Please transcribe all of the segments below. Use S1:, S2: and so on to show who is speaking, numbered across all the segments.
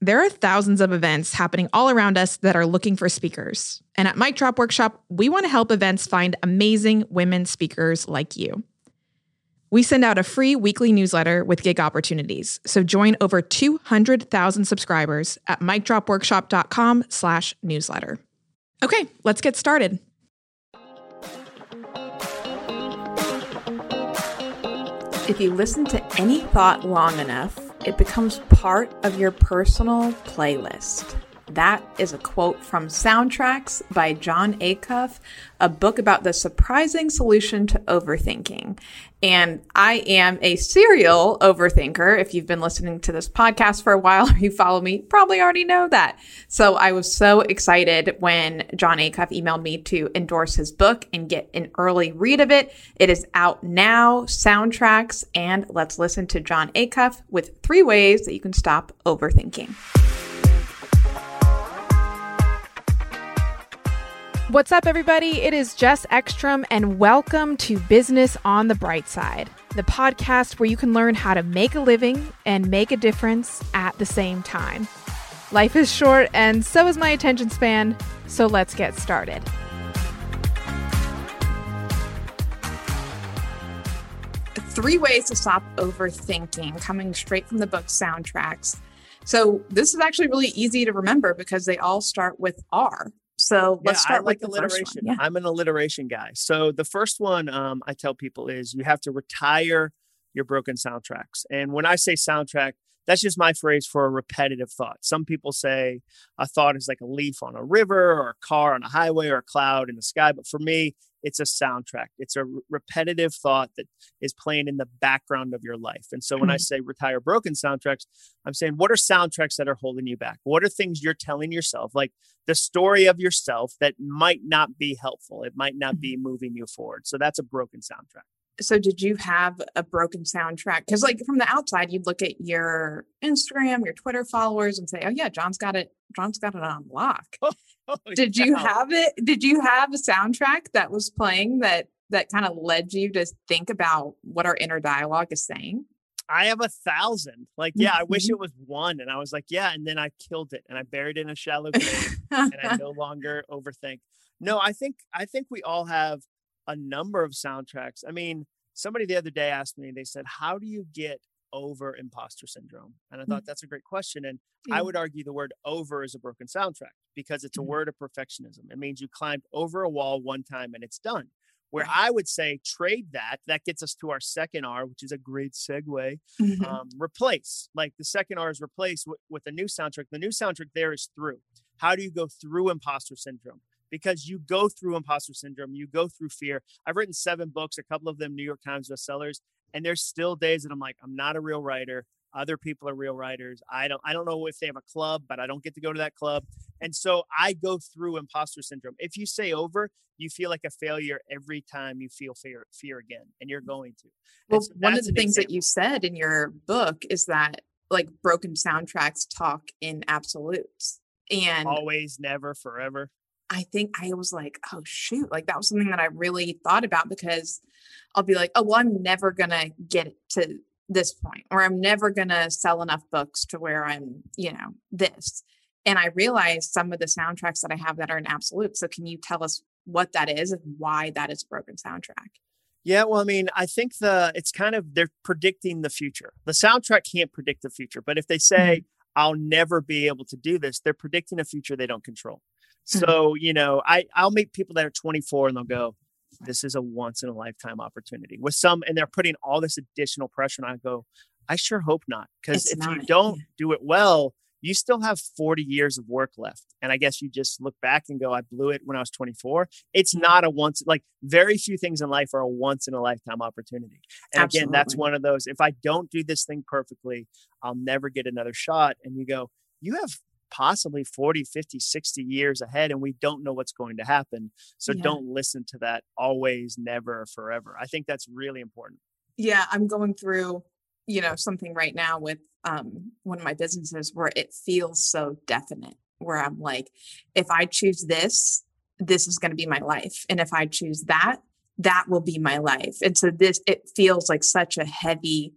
S1: There are thousands of events happening all around us that are looking for speakers. And at Mic Drop Workshop, we want to help events find amazing women speakers like you. We send out a free weekly newsletter with gig opportunities. So join over 200,000 subscribers at micdropworkshop.com/newsletter. Okay, let's get started.
S2: If you listen to any thought long enough, it becomes part of your personal playlist. That is a quote from Soundtracks by Jon Acuff, a book about the surprising solution to overthinking. And I am a serial overthinker. If you've been listening to this podcast for a while or you follow me, probably already know that. So I was so excited when Jon Acuff emailed me to endorse his book and get an early read of it. It is out now, Soundtracks, and let's listen to Jon Acuff with 3 ways that you can stop overthinking.
S1: What's up, everybody? It is Jess Ekstrom, and welcome to Business on the Bright Side, the podcast where you can learn how to make a living and make a difference at the same time. Life is short, and so is my attention span, so let's get started.
S2: Three ways to stop overthinking, coming straight from the book Soundtracks. So this is actually really easy to remember because they all start with R. So let's start with the
S3: alliteration.
S2: first one. Yeah.
S3: I'm an alliteration guy. So the first one I tell people is you have to retire your broken soundtracks. And when I say soundtrack, that's just my phrase for a repetitive thought. Some people say a thought is like a leaf on a river or a car on a highway or a cloud in the sky. But for me, it's a soundtrack. It's a repetitive thought that is playing in the background of your life. And so when I say retire broken soundtracks, I'm saying, what are soundtracks that are holding you back? What are things you're telling yourself, like the story of yourself that might not be helpful? It might not be moving you forward. So that's a broken soundtrack.
S2: So did you have a broken soundtrack? Because like from the outside, you'd look at your Instagram, your Twitter followers and say, oh yeah, John's got it on lock. Did you have it? Did you have a soundtrack that was playing that kind of led you to think about what our inner dialogue is saying?
S3: I have 1,000. Like, yeah, I wish it was one. And I was like, yeah. And then I killed it and I buried it in a shallow grave and I no longer overthink. No, I think we all have a number of soundtracks. I mean, somebody the other day asked me, they said, how do you get over imposter syndrome? And I thought that's a great question. And I would argue the word over is a broken soundtrack because it's a word of perfectionism. It means you climbed over a wall one time and it's done. Where I would say trade that gets us to our second R, which is a great segue. Replace, like the second R is replace with a new soundtrack. The new soundtrack there is through. How do you go through imposter syndrome? Because you go through imposter syndrome, you go through fear. I've written 7 books, a couple of them New York Times bestsellers, and there's still days that I'm like, I'm not a real writer. Other people are real writers. I don't know if they have a club, but I don't get to go to that club. And so I go through imposter syndrome. If you say over, you feel like a failure every time you feel fear again, and you're going to.
S2: Well, so one of the things that you said in your book is that like broken soundtracks talk in absolutes and
S3: always, never, forever.
S2: I think I was like, oh, shoot, like that was something that I really thought about because I'll be like, oh, well, I'm never going to get to this point, or I'm never going to sell enough books to where I'm, this. And I realized some of the soundtracks that I have that are an absolute. So can you tell us what that is and why that is a broken soundtrack?
S3: Yeah, well, I mean, I think it's kind of, they're predicting the future. The soundtrack can't predict the future, but if they say, I'll never be able to do this, they're predicting a future they don't control. So, I'll meet people that are 24 and they'll go, this is a once in a lifetime opportunity with and they're putting all this additional pressure. And I go, I sure hope not. Because if you don't do it well, you still have 40 years of work left. And I guess you just look back and go, I blew it when I was 24. It's not very few things in life are a once in a lifetime opportunity. And Again, that's one of those, if I don't do this thing perfectly, I'll never get another shot. And you go, you have possibly 40, 50, 60 years ahead, and we don't know what's going to happen. So don't listen to that always, never, forever. I think that's really important.
S2: Yeah, I'm going through, something right now with one of my businesses where it feels so definite, where I'm like, if I choose this is going to be my life. And if I choose that will be my life. And so it feels like such a heavy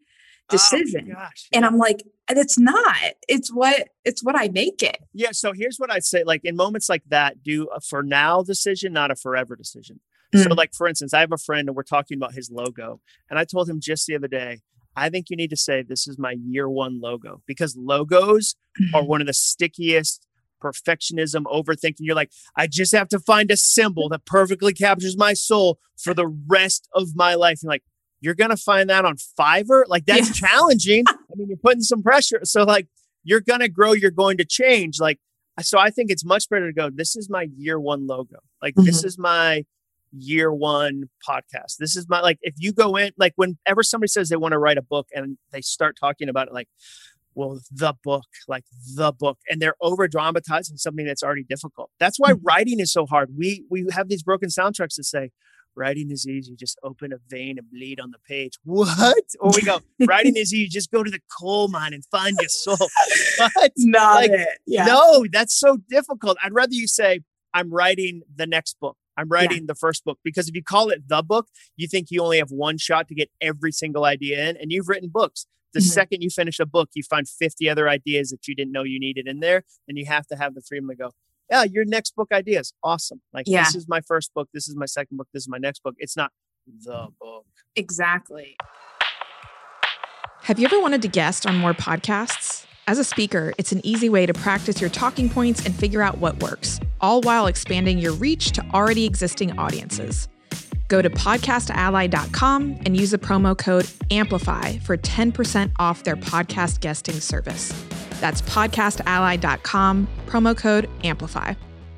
S2: decision.
S3: Oh, gosh,
S2: and
S3: yeah.
S2: I'm like, it's not. It's what I make it.
S3: Yeah. So here's what I'd say, like in moments like that, do a for now decision, not a forever decision. So
S2: Mm.
S3: like, for instance, I have a friend and we're talking about his logo. And I told him just the other day, I think you need to say, this is my year one logo, because logos are one of the stickiest, perfectionism, overthinking. You're like, I just have to find a symbol that perfectly captures my soul for the rest of my life. And like, you're going to find that on Fiverr. Like that's challenging. I mean, you're putting some pressure. So like, you're going to grow, you're going to change. Like, so I think it's much better to go, this is my year one logo. Like, this is my year one podcast. This is my, like, if you go in, like whenever somebody says they want to write a book and they start talking about it, like, well, the book, and they're over dramatizing something that's already difficult. That's why writing is so hard. We have these broken soundtracks that say, writing is easy. Just open a vein and bleed on the page. What? Or we go, writing is easy. Just go to the coal mine and find your soul. What?
S2: Not like, it. Yeah.
S3: No, that's so difficult. I'd rather you say, I'm writing the next book. I'm writing the first book. Because if you call it the book, you think you only have one shot to get every single idea in. And you've written books. The second you finish a book, you find 50 other ideas that you didn't know you needed in there. And you have to have the freedom to go, yeah, your next book idea is awesome. Like, this is my first book. This is my second book. This is my next book. It's not the book.
S2: Exactly.
S1: Have you ever wanted to guest on more podcasts? As a speaker, it's an easy way to practice your talking points and figure out what works, all while expanding your reach to already existing audiences. Go to podcastally.com and use the promo code AMPLIFY for 10% off their podcast guesting service. That's podcastally.com, promo code AMPLIFY.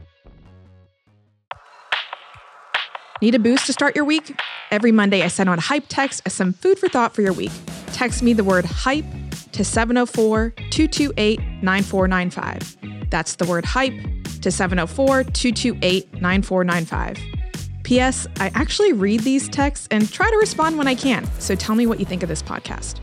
S1: Need a boost to start your week? Every Monday, I send out a hype text as some food for thought for your week. Text me the word hype to 704-228-9495. That's the word hype to 704-228-9495. P.S. I actually read these texts and try to respond when I can. So tell me what you think of this podcast.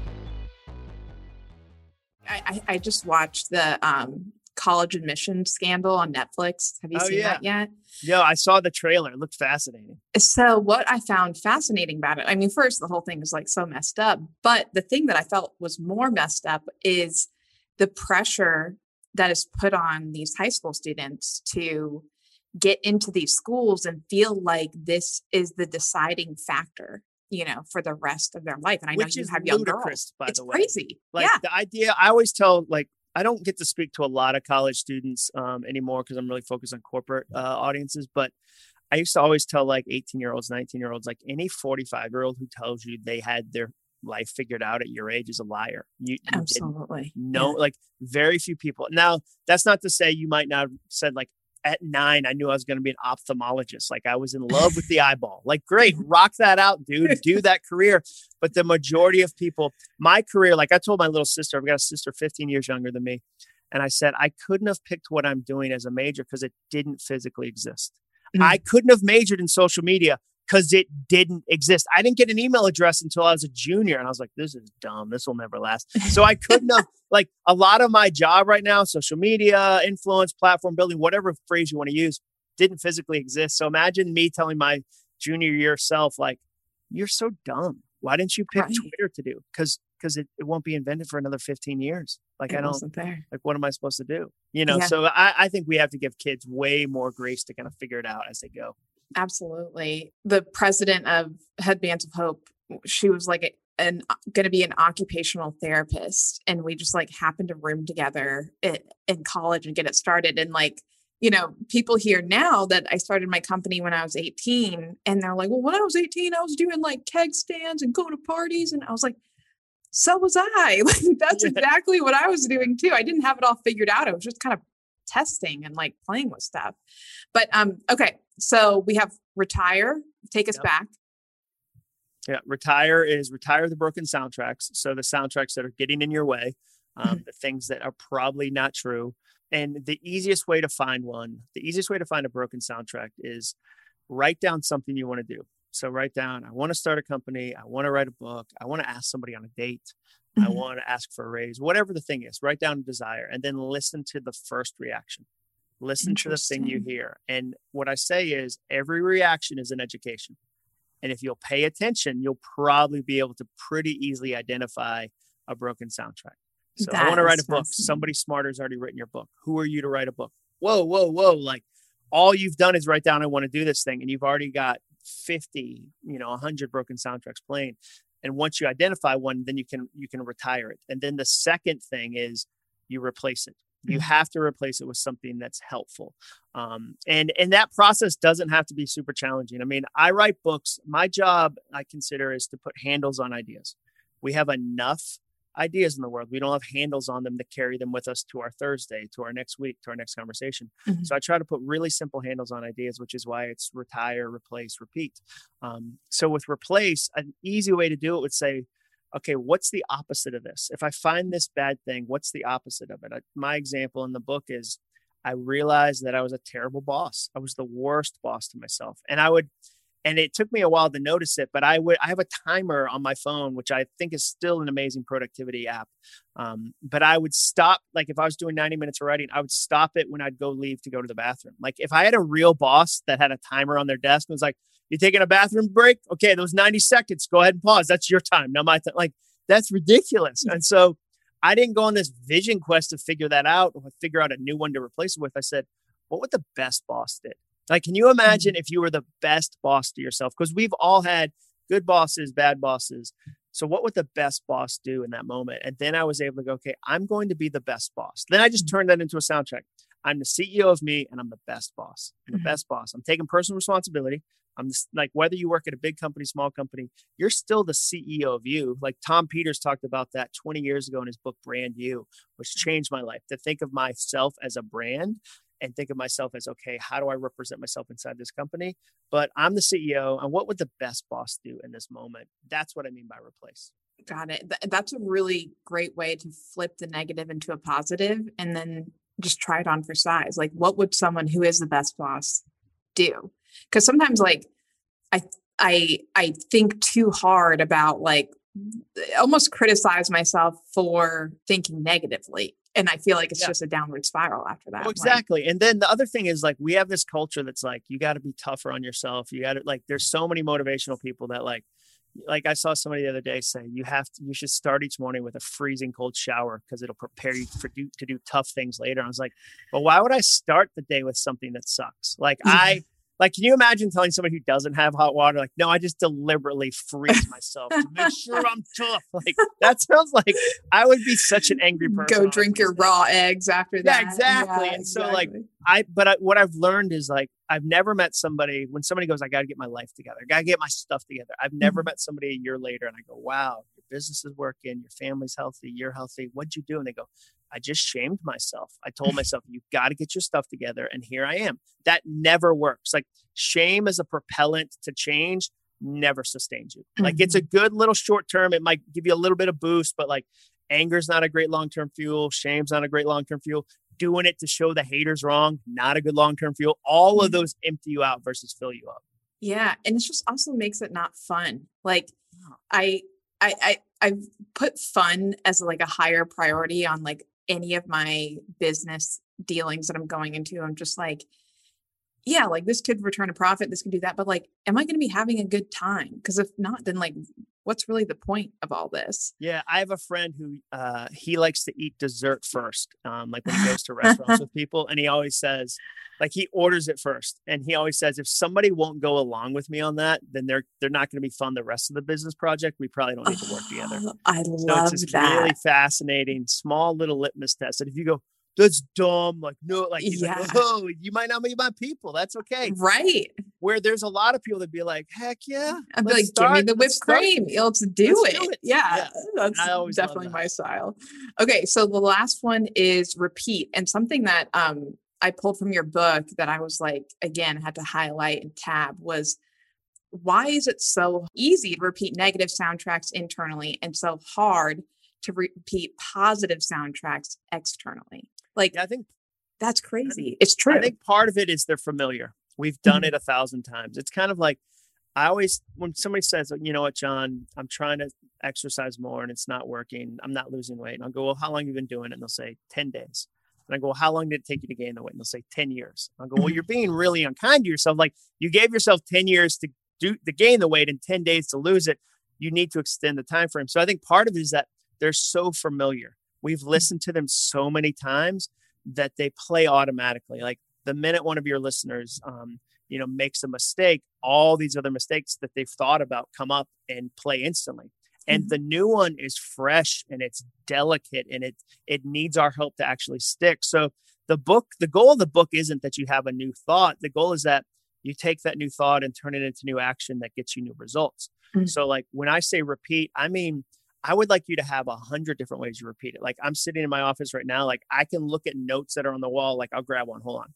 S2: I just watched the college admission scandal on Netflix. Have you seen that yet?
S3: Yeah, I saw the trailer. It looked fascinating.
S2: So what I found fascinating about it, I mean, first, the whole thing is like so messed up. But the thing that I felt was more messed up is the pressure that is put on these high school students to get into these schools and feel like this is the deciding factor, you know, for the rest of their life. And I know you have young girls.
S3: By
S2: it's
S3: the way.
S2: Crazy.
S3: Like the idea, I always tell, like, I don't get to speak to a lot of college students anymore because I'm really focused on corporate audiences. But I used to always tell like 18-year-olds, 19-year-olds, like any 45-year-old who tells you they had their life figured out at your age is a liar. You
S2: Absolutely.
S3: No, like very few people. Now, that's not to say you might not have said like, at 9, I knew I was going to be an ophthalmologist. Like I was in love with the eyeball. Like, great, rock that out, dude. Do that career. But the majority of people, my career, like I told my little sister, I've got a sister 15 years younger than me. And I said, I couldn't have picked what I'm doing as a major because it didn't physically exist. I couldn't have majored in social media because it didn't exist. I didn't get an email address until I was a junior. And I was like, this is dumb. This will never last. So I couldn't have, like a lot of my job right now, social media, influence, platform building, whatever phrase you want to use, didn't physically exist. So imagine me telling my junior year self, like, you're so dumb. Why didn't you pick Twitter to do? Because it won't be invented for another 15 years. Like
S2: it wasn't there.
S3: Like, what am I supposed to do? You know, so I think we have to give kids way more grace to kind of figure it out as they go.
S2: Absolutely. The president of Headbands of Hope, she was like going to be an occupational therapist. And we just like happened to room together in college and get it started. And like, you know, people hear now that I started my company when I was 18 and they're like, well, when I was 18, I was doing like keg stands and going to parties. And I was like, so was I. Like, that's exactly what I was doing too. I didn't have it all figured out. I was just kind of testing and like playing with stuff. But okay. So we have retire, take us back.
S3: Yeah. Retire the broken soundtracks. So the soundtracks that are getting in your way, the things that are probably not true. And the easiest way to find a broken soundtrack is write down something you want to do. So write down, I want to start a company. I want to write a book. I want to ask somebody on a date. I want to ask for a raise, whatever the thing is. Write down a desire and then listen to the first reaction. Listen to the thing you hear. And what I say is every reaction is an education. And if you'll pay attention, you'll probably be able to pretty easily identify a broken soundtrack. So I want to write a book. Somebody smarter has already written your book. Who are you to write a book? Whoa. Like all you've done is write down, I want to do this thing. And you've already got 50, 100 broken soundtracks playing. And once you identify one, then you can retire it. And then the second thing is you replace it. You have to replace it with something that's helpful. And that process doesn't have to be super challenging. I mean, I write books. My job, I consider, is to put handles on ideas. We have enough ideas in the world. We don't have handles on them to carry them with us to our Thursday, to our next week, to our next conversation. So I try to put really simple handles on ideas, which is why it's retire, replace, repeat. So with replace, an easy way to do it would say, okay, what's the opposite of this? If I find this bad thing, what's the opposite of it? My example in the book is I realized that I was a terrible boss. I was the worst boss to myself. And it took me a while to notice it, but I have a timer on my phone, which I think is still an amazing productivity app. But I would stop, like if I was doing 90 minutes of writing, I would stop it when I'd go leave to go to the bathroom. Like if I had a real boss that had a timer on their desk and was like, you taking a bathroom break? Okay, those 90 seconds, go ahead and pause. That's your time. Now my time. Like that's ridiculous. And so I didn't go on this vision quest to figure that out or figure out a new one to replace it with. I said, what would the best boss do? Like, can you imagine if you were the best boss to yourself? Because we've all had good bosses, bad bosses. So what would the best boss do in that moment? And then I was able to go, okay, I'm going to be the best boss. Then I just turned that into a soundtrack. I'm the CEO of me and I'm the best boss. I'm the best boss. I'm taking personal responsibility. I'm just, like, whether you work at a big company, small company, you're still the CEO of you. Like Tom Peters talked about that 20 years ago in his book, Brand You, which changed my life, to think of myself as a brand and think of myself as, okay, how do I represent myself inside this company? But I'm the CEO. And what would the best boss do in this moment? That's what I mean by replace.
S2: Got it. That's a really great way to flip the negative into a positive and then just try it on for size. Like, what would someone who is the best boss do? Because sometimes, like, I think too hard about, like, almost criticize myself for thinking negatively. And I feel like it's just a downward spiral after that.
S3: Well, exactly. Like, and then the other thing is, like, we have this culture that's like, you got to be tougher on yourself. You got to, like, there's so many motivational people that like I saw somebody the other day say, you should start each morning with a freezing cold shower because it'll prepare you to do tough things later. I was like, well, why would I start the day with something that sucks? Like Like, can you imagine telling somebody who doesn't have hot water, like, no, I just deliberately freeze myself to make sure I'm tough. Like, that sounds like I would be such an angry person.
S2: Go drink your raw eggs after that.
S3: Yeah, exactly. Yeah, and so what I've learned is, like, I've never met somebody, when somebody goes, I got to get my life together. I got to get my stuff together. I've never met somebody a year later and I go, wow, your business is working, your family's healthy, you're healthy. What'd you do? And they go, I just shamed myself. I told myself, you've got to get your stuff together. And here I am. That never works. Like, shame as a propellant to change never sustains you. Like, it's a good little short term. It might give you a little bit of boost, but like, anger's not a great long-term fuel. Shame's not a great long-term fuel. Doing it to show the haters wrong, not a good long-term fuel. All of those empty you out versus fill you up.
S2: Yeah. And it just also makes it not fun. Like, I've put fun as like a higher priority on like any of my business dealings that I'm going into. I'm just like, yeah, like, this could return a profit. This could do that. But like, am I going to be having a good time? Because if not, then like, what's really the point of all this?
S3: Yeah. I have a friend who, he likes to eat dessert first. Like when he goes to restaurants with people, and he always says, like, he orders it first. And he always says, if somebody won't go along with me on that, then they're not going to be fun the rest of the business project. We probably don't need to work together.
S2: I love
S3: it's
S2: that.
S3: Really fascinating, small little litmus test. And if you go, that's dumb, like, no, like, like, oh, you might not be my people. That's okay.
S2: Right.
S3: Where there's a lot of people that be like, heck yeah.
S2: I'd be like, give me the whipped cream. Let's do it. Yeah. That's definitely my style. Okay. So the last one is repeat. And something that I pulled from your book that I was like, again, had to highlight and tab was, why is it so easy to repeat negative soundtracks internally and so hard to repeat positive soundtracks externally? Like, I think that's crazy. It's true.
S3: I think part of it is they're familiar. We've done it 1,000 times. It's kind of like, when somebody says, you know what, John, I'm trying to exercise more and it's not working. I'm not losing weight. And I'll go, well, how long have you been doing it? And they'll say 10 days. And I go, well, how long did it take you to gain the weight? And they'll say 10 years. And I'll go, well, you're being really unkind to yourself. Like, you gave yourself 10 years to gain the weight and 10 days to lose it. You need to extend the time frame. So I think part of it is that they're so familiar. We've listened to them so many times that they play automatically. Like the minute one of your listeners, makes a mistake, all these other mistakes that they've thought about come up and play instantly. And the new one is fresh and it's delicate and it needs our help to actually stick. So the goal of the book isn't that you have a new thought. The goal is that you take that new thought and turn it into new action that gets you new results. So like when I say repeat, I mean, I would like you to have 100 different ways you repeat it. Like I'm sitting in my office right now, like I can look at notes that are on the wall. Like I'll grab one. Hold on.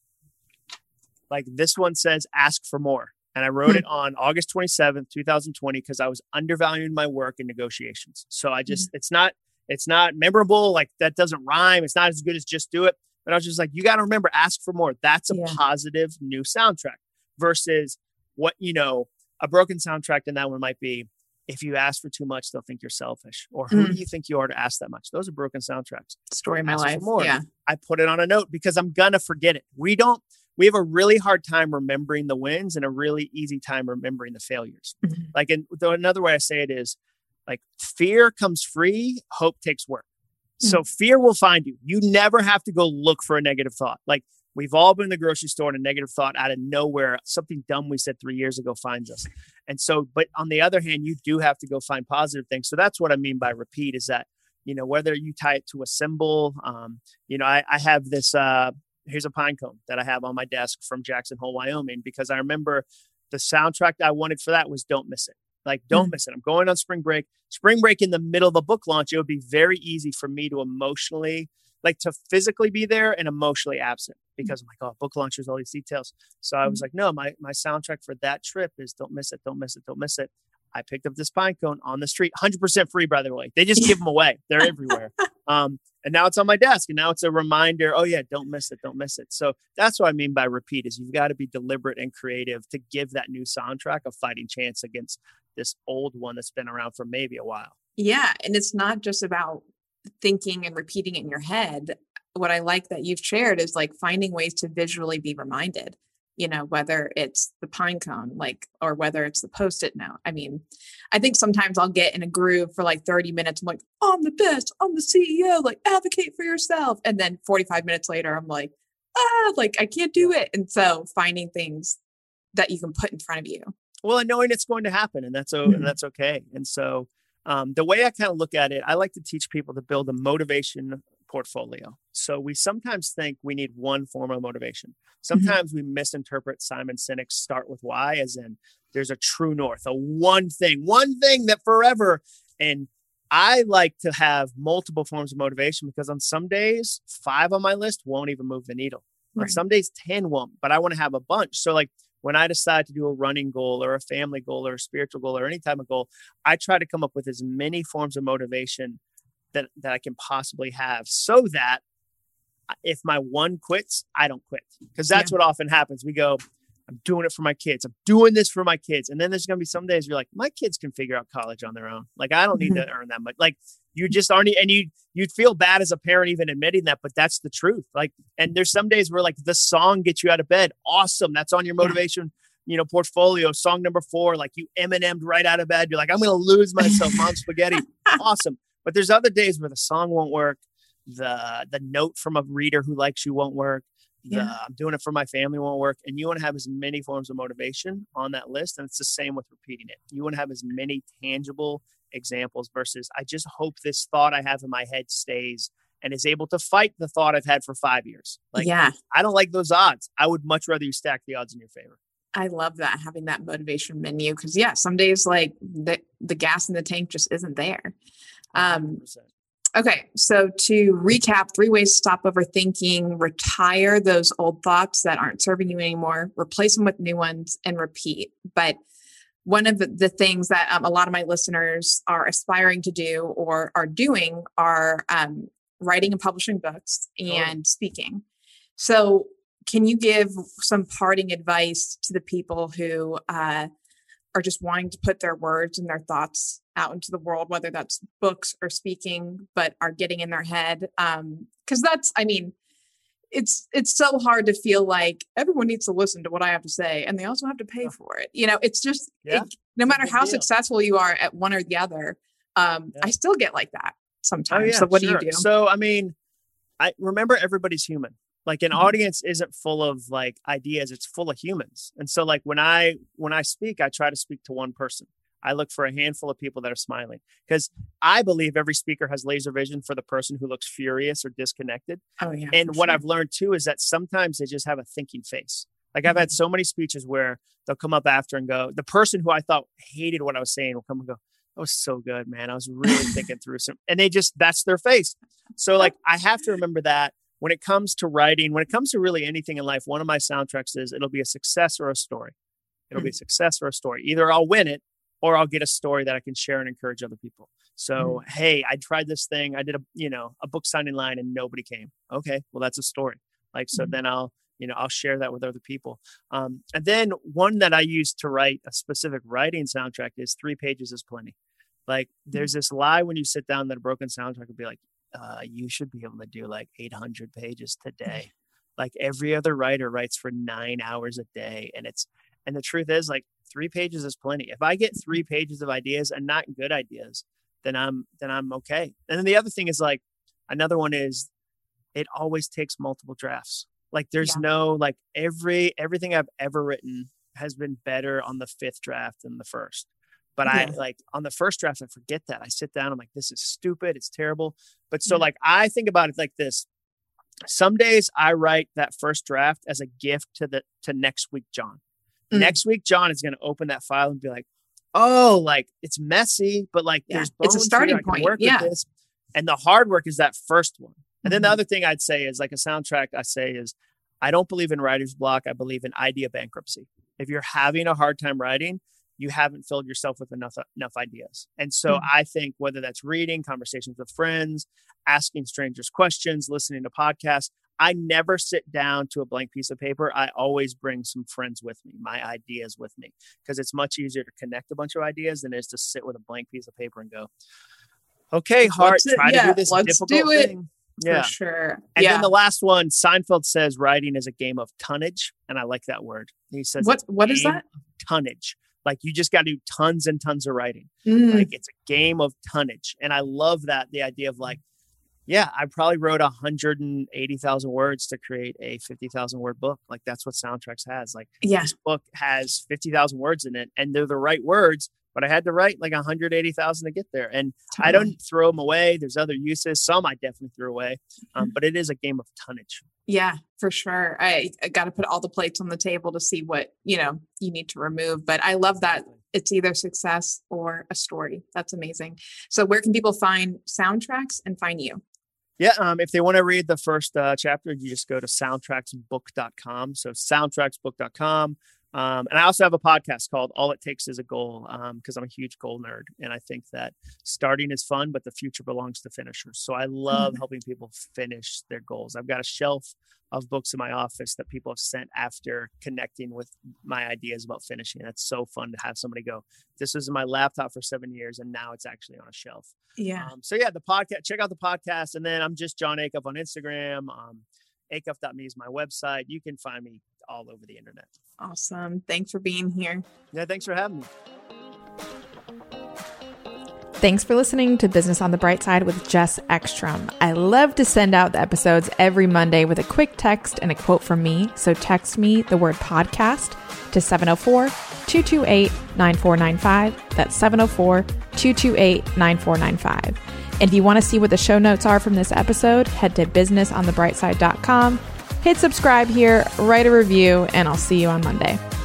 S3: Like this one says, ask for more. And I wrote it on August 27th, 2020, because I was undervaluing my work in negotiations. So I just, it's not memorable. Like that doesn't rhyme. It's not as good as just do it. But I was just like, you got to remember, ask for more. That's a positive new soundtrack versus what, a broken soundtrack. And that one might be, if you ask for too much, they'll think you're selfish. Or who do you think you are to ask that much? Those are broken soundtracks.
S2: Story of my life.
S3: Yeah. I put it on a note because I'm going to forget it. We have a really hard time remembering the wins and a really easy time remembering the failures. Like, another way I say it is like fear comes free, hope takes work. So fear will find you. You never have to go look for a negative thought. Like we've all been in the grocery store and a negative thought out of nowhere, something dumb we said 3 years ago finds us. And so, but on the other hand, you do have to go find positive things. So that's what I mean by repeat is that, whether you tie it to a symbol, I have this, here's a pine cone that I have on my desk from Jackson Hole, Wyoming, because I remember the soundtrack I wanted for that was Don't Miss It. Like, don't miss it. I'm going on spring break in the middle of a book launch. It would be very easy for me to emotionally, like to physically be there and emotionally absent because I'm like, oh, book launch, there's all these details. So I was like, no, my soundtrack for that trip is Don't Miss It. Don't miss it. Don't miss it. I picked up this pine cone on the street, 100% free, by the way. They just give them away. They're everywhere. And now it's on my desk and now it's a reminder. Oh yeah, don't miss it. Don't miss it. So that's what I mean by repeat is you've got to be deliberate and creative to give that new soundtrack a fighting chance against this old one that's been around for maybe a while.
S2: Yeah. And it's not just about thinking and repeating it in your head. What I like that you've shared is like finding ways to visually be reminded, whether it's the pine cone, or whether it's the Post-it note. I mean, I think sometimes I'll get in a groove for like 30 minutes. I'm like, I'm the best. I'm the CEO, like advocate for yourself. And then 45 minutes later, I'm like, I can't do it. And so finding things that you can put in front of you.
S3: Well, and knowing it's going to happen and that's okay. And so the way I kind of look at it, I like to teach people to build a motivation portfolio. So we sometimes think we need one form of motivation. Sometimes we misinterpret Simon Sinek's start with why as in there's a true north, a one thing that forever. And I like to have multiple forms of motivation because on some days, 5 on my list won't even move the needle. Right. On some days, 10 won't, but I want to have a bunch. So like when I decide to do a running goal or a family goal or a spiritual goal or any type of goal, I try to come up with as many forms of motivation that I can possibly have so that if my one quits, I don't quit. Because that's what often happens. We go, I'm doing it for my kids. I'm doing this for my kids. And then there's going to be some days you're like, my kids can figure out college on their own. Like, I don't need to earn that much. Like you just aren't. And you'd feel bad as a parent even admitting that, but that's the truth. Like, and there's some days where like the song gets you out of bed. Awesome. That's on your motivation, portfolio. Song number 4, like you Eminem'd right out of bed. You're like, I'm going to lose myself. Mom spaghetti. Awesome. But there's other days where the song won't work. The note from a reader who likes you won't work. I'm doing it for my family won't work. And you want to have as many forms of motivation on that list. And it's the same with repeating it. You want to have as many tangible examples versus I just hope this thought I have in my head stays and is able to fight the thought I've had for 5 years. I don't like those odds. I would much rather you stack the odds in your favor.
S2: I love that, having that motivation menu. Cause some days like the gas in the tank just isn't there.
S3: 100%.
S2: Okay. So to recap, 3 ways to stop overthinking: retire those old thoughts that aren't serving you anymore, replace them with new ones, and repeat. But one of the things that a lot of my listeners are aspiring to do or are doing are writing and publishing books and speaking. So can you give some parting advice to the people who are just wanting to put their words and their thoughts out into the world, whether that's books or speaking, but are getting in their head? Because it's so hard to feel like everyone needs to listen to what I have to say and they also have to pay for it. It's just, no matter how successful you are at one or the other, I still get like that. sometimes.
S3: Oh, yeah,
S2: so what
S3: sure.
S2: do you do?
S3: So, I mean, I remember everybody's human. Like an audience isn't full of like ideas, it's full of humans. And so like when I speak, I try to speak to one person. I look for a handful of people that are smiling because I believe every speaker has laser vision for the person who looks furious or disconnected.
S2: Oh yeah.
S3: And what I've learned too is that sometimes they just have a thinking face. Like I've had so many speeches where they'll come up after and go, the person who I thought hated what I was saying will come and go, that was so good, man. I was really thinking through some, and that's their face. So like, I have to remember that when it comes to writing, when it comes to really anything in life, one of my soundtracks is it'll be a success or a story. It'll be a success or a story. Either I'll win it or I'll get a story that I can share and encourage other people. So, hey, I tried this thing. I did a book signing line and nobody came. Okay. Well, that's a story. Like, so then I'll share that with other people. And then one that I use to write a specific writing soundtrack is 3 pages is plenty. Like there's this lie when you sit down that a broken soundtrack would be like, you should be able to do like 800 pages today. Like every other writer writes for 9 hours a day. And the truth is like 3 pages is plenty. If I get 3 pages of ideas and not good ideas, then I'm okay. And then the other thing is like, another one is it always takes multiple drafts. Like there's no, like everything I've ever written has been better on the 5th draft than the first. But I like on the first draft, I forget that. I sit down, I'm like, this is stupid. It's terrible. But so like, I think about it like this. Some days I write that first draft as a gift to next week, John. Next week, John is going to open that file and be like, oh, like it's messy, but like there's bones,
S2: it's a starting
S3: here. I can
S2: point.
S3: work with this. And the hard work is that first one. And then the other thing I'd say is like a soundtrack I say is, I don't believe in writer's block. I believe in idea bankruptcy. If you're having a hard time writing, you haven't filled yourself with enough ideas. And so I think whether that's reading, conversations with friends, asking strangers questions, listening to podcasts, I never sit down to a blank piece of paper. I always bring some friends with me, my ideas with me, because it's much easier to connect a bunch of ideas than it is to sit with a blank piece of paper and go, okay, heart, try to do this difficult thing. Yeah,
S2: for sure.
S3: And then the last one, Seinfeld says writing is a game of tonnage. And I like that word. He says,
S2: what is that?
S3: Tonnage. Like you just got to do tons and tons of writing. Like it's a game of tonnage. And I love that. The idea of like, yeah, I probably wrote 180,000 words to create a 50,000 word book. Like that's what Soundtracks has. Like this book has 50,000 words in it and they're the right words, but I had to write like 180,000 to get there. And I don't throw them away. There's other uses. Some I definitely threw away, but it is a game of tonnage.
S2: Yeah, for sure. I got to put all the plates on the table to see what, you need to remove. But I love that it's either success or a story. That's amazing. So where can people find Soundtracks and find you?
S3: Yeah, if they want to read the first chapter, you just go to soundtracksbook.com. So soundtracksbook.com. And I also have a podcast called All It Takes Is a Goal because I'm a huge goal nerd. And I think that starting is fun, but the future belongs to finishers. So I love helping people finish their goals. I've got a shelf of books in my office that people have sent after connecting with my ideas about finishing. That's so fun to have somebody go, this was in my laptop for 7 years and now it's actually on a shelf.
S2: Yeah.
S3: So yeah, the podcast, check out the podcast. And then I'm just John Acuff on Instagram. Acuff.me is my website. You can find me all over the internet.
S2: Awesome. Thanks for being here.
S3: Yeah, thanks for having me.
S1: Thanks for listening to Business on the Bright Side with Jess Ekstrom. I love to send out the episodes every Monday with a quick text and a quote from me. So text me the word podcast to 704-228-9495. That's 704-228-9495. And if you want to see what the show notes are from this episode, head to businessonthebrightside.com. Hit subscribe here, write a review, and I'll see you on Monday.